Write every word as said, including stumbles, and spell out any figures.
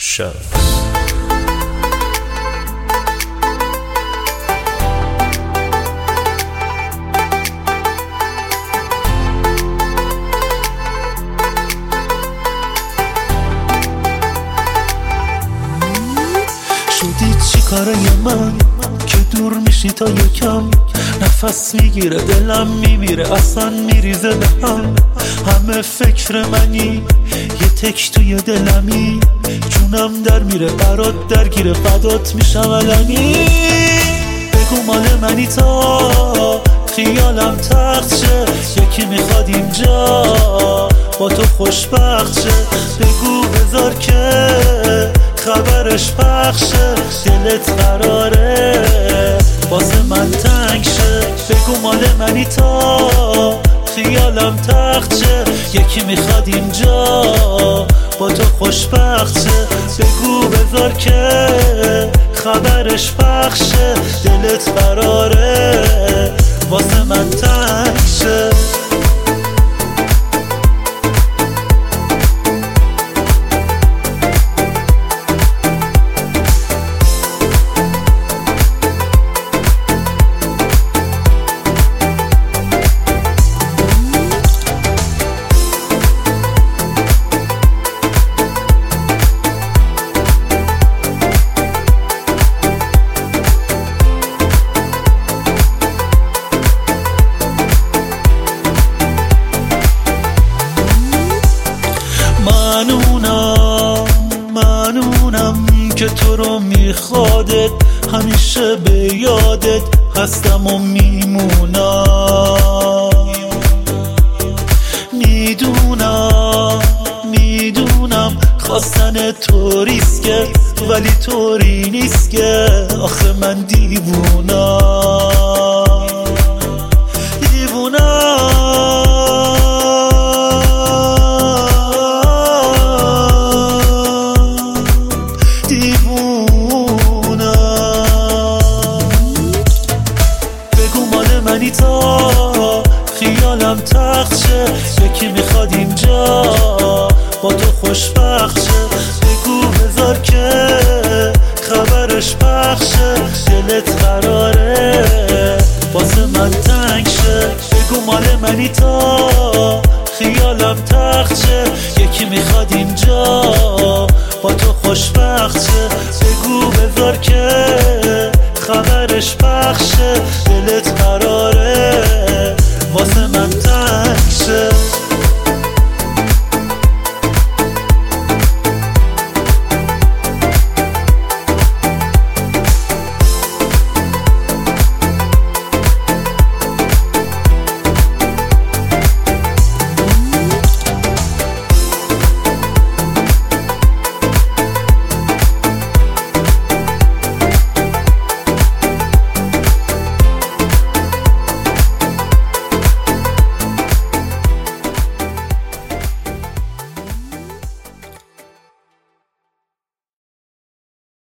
شمس. شدی چی کاره من که دور میشی تا یکم، نفس میگیره دلم میمیره اصلا میریزه به هم. همه فکر منی یه تک توی دلمی، جونم در میره برات درگیره فدات میشم علنی. بگو مال منی تا خیالم تخت شه، یکی میخواد اینجا با تو خوشبخت شه. بگو بذار که خبرش پخشه، دلت قراره واسه من تنگ شه. بگو مال منی تا خیالم تخت شه، یکی میخواد اینجا با تو خوشبخت شه. بگو بذار که خبرش پخشه، دلت قراره واسه من تنگ شه. منونم منونم که تو رو میخوادت، همیشه به یادت هستم و میمونم. میدونم میدونم خواستن تو ریسکه، ولی طوری نیست که آخه من دیوونم دیوونم تا خیالم تخت شه، یکی میخواد اینجا با تو خوشبخت شه. بگو بذار که خبرش پخشه، دلت قراره واسه من تنگ شه. بگو مال منی تا خیالم تخت شه، یکی میخواد اینجا با تو خوشبخت شه. بگو بذار که خبرش پخشه،